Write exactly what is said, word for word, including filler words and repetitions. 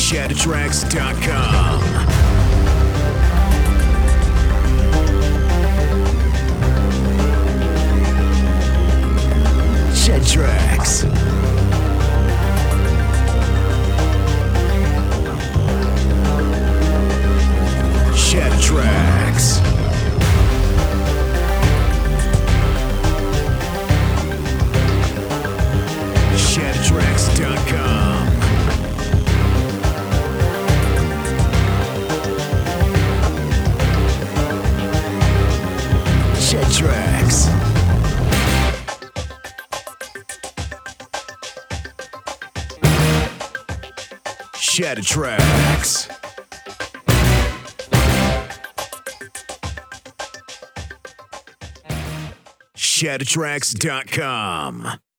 shatter tracks dot com. Shed Tracks. Shed Tracks. shatter tracks dot com. Shed Tracks. Shatter Tracks. shatter tracks dot com.